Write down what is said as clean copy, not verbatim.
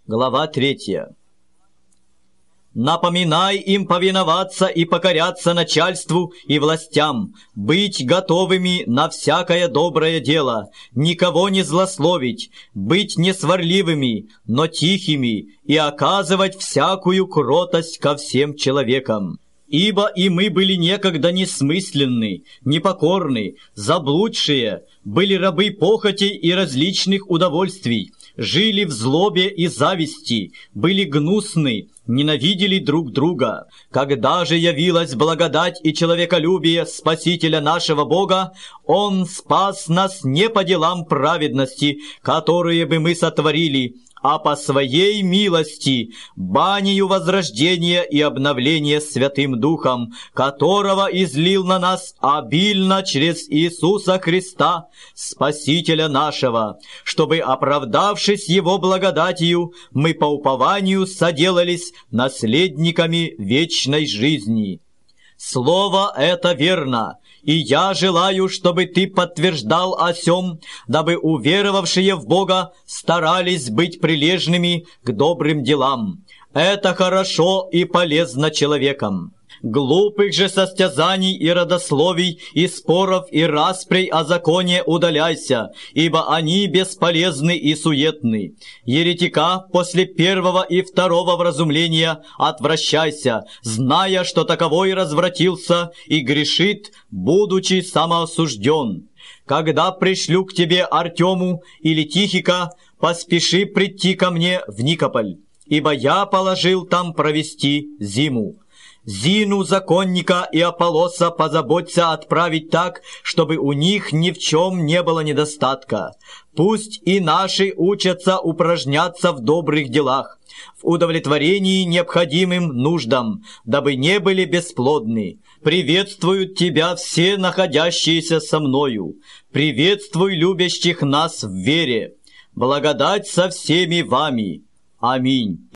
Глава 3. Напоминай им повиноваться и покоряться начальству и властям, быть готовыми на всякое доброе дело, никого не злословить, быть не сварливыми, но тихими и оказывать всякую кротость ко всем человекам. Ибо и мы были некогда несмысленны, непокорны, заблудшие, были рабы похотей и различных удовольствий, жили в злобе и зависти, были гнусны, ненавидели друг друга. Когда же явилась благодать и человеколюбие Спасителя нашего Бога, Он спас нас не по делам праведности, которые бы мы сотворили, а по Своей милости, банию возрождения и обновления Святым Духом, которого излил на нас обильно через Иисуса Христа, Спасителя нашего, чтобы, оправдавшись Его благодатью, мы по упованию соделались наследниками вечной жизни. Слово это верно, и я желаю, чтобы ты подтверждал о сем, дабы уверовавшие в Бога старались быть прилежными к добрым делам. Это хорошо и полезно человекам. Глупых же состязаний и родословий, и споров, и распрей о законе удаляйся, ибо они бесполезны и суетны. Еретика после первого и второго вразумления отвращайся, зная, что таковой развратился и грешит, будучи самоосужден. Когда пришлю к тебе Артему или Тихика, поспеши прийти ко мне в Никополь, ибо я положил там провести зиму. Зину, законника и Аполлоса позаботься отправить так, чтобы у них ни в чем не было недостатка. Пусть и наши учатся упражняться в добрых делах, в удовлетворении необходимым нуждам, дабы не были бесплодны. Приветствуют тебя все находящиеся со мною. Приветствуй любящих нас в вере. Благодать со всеми вами. Аминь.